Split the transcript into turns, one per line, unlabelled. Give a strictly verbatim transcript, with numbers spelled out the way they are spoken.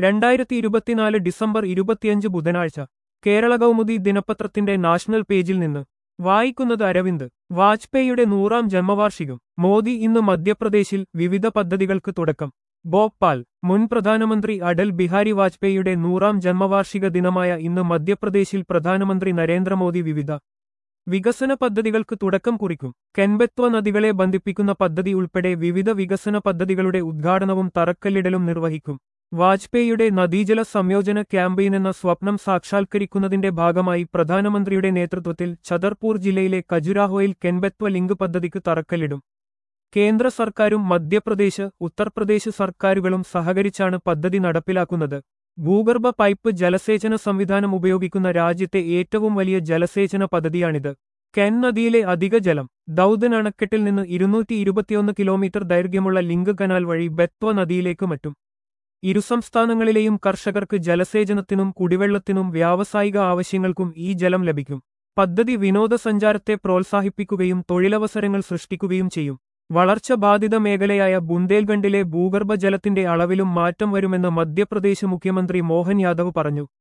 രണ്ടായിരത്തി ഇരുപത്തിനാല് ഡിസംബർ ഇരുപത്തിയഞ്ച് ബുധനാഴ്ച കേരള കൗമുദി ദിനപത്രത്തിന്റെ നാഷണൽ പേജിൽ നിന്ന് വായിക്കുന്നത് അരവിന്ദ്. വാജ്പേയിയുടെ നൂറാം ജന്മവാർഷികം. മോദി ഇന്ന് മധ്യപ്രദേശിൽ വിവിധ പദ്ധതികൾക്ക് തുടക്കം. ഭോപ്പാൽ. മുൻ പ്രധാനമന്ത്രി അടൽ ബിഹാരി വാജ്പേയിയുടെ നൂറാം ജന്മവാർഷിക ദിനമായ ഇന്ന് മധ്യപ്രദേശിൽ പ്രധാനമന്ത്രി നരേന്ദ്രമോദി വിവിധ വികസന പദ്ധതികൾക്ക് തുടക്കം കുറിക്കും. കെൻബെത്വ നദികളെ ബന്ധിപ്പിക്കുന്ന പദ്ധതി ഉൾപ്പെടെ വിവിധ വികസന പദ്ധതികളുടെ ഉദ്ഘാടനവും തറക്കല്ലിടലും നിർവഹിക്കും. വാജ്പേയിയുടെ നദീജല സംയോജന ക്യാമ്പയിൻ എന്ന സ്വപ്നം സാക്ഷാത്കരിക്കുന്നതിന്റെ ഭാഗമായി പ്രധാനമന്ത്രിയുടെ നേതൃത്വത്തിൽ ഛതർപൂർ ജില്ലയിലെ ഖജുരാഹോയിൽ കെൻബെത്വ ലിങ്ക് പദ്ധതിക്ക് തറക്കല്ലിടും. കേന്ദ്ര സർക്കാരും മധ്യപ്രദേശ്, ഉത്തർപ്രദേശ് സർക്കാരുകളും സഹകരിച്ചാണ് പദ്ധതി നടപ്പിലാക്കുന്നത്. ഭൂഗർഭ പൈപ്പ് ജലസേചന സംവിധാനം ഉപയോഗിക്കുന്ന രാജ്യത്തെ ഏറ്റവും വലിയ ജലസേചന പദ്ധതിയാണിത്. കെൻ നദിയിലെ അധിക ജലം ദൗധൻ അണക്കെട്ടിൽ നിന്ന് ഇരുന്നൂറ്റി ഇരുപത്തിയൊന്ന് കിലോമീറ്റർ ദൈർഘ്യമുള്ള ലിങ്ക് കനാൽ വഴി ബെത്വ നദിയിലേക്ക് മറ്റും. ഇരുസംസ്ഥാനങ്ങളിലെയും കർഷകർക്ക് ജലസേചനത്തിനും കുടിവെള്ളത്തിനും വ്യാവസായിക ആവശ്യങ്ങൾക്കും ഈ ജലം ലഭിക്കും. പദ്ധതി വിനോദസഞ്ചാരത്തെ പ്രോത്സാഹിപ്പിക്കുകയും തൊഴിലവസരങ്ങൾ സൃഷ്ടിക്കുകയും ചെയ്യും. വളർച്ച ബാധിത മേഖലയായ ബുന്ദേൽഖണ്ഡിലെ ഭൂഗർഭ ജലത്തിന്റെ അളവിലും മാറ്റം വരുമെന്ന് മധ്യപ്രദേശ് മുഖ്യമന്ത്രി മോഹൻ യാദവ് പറഞ്ഞു.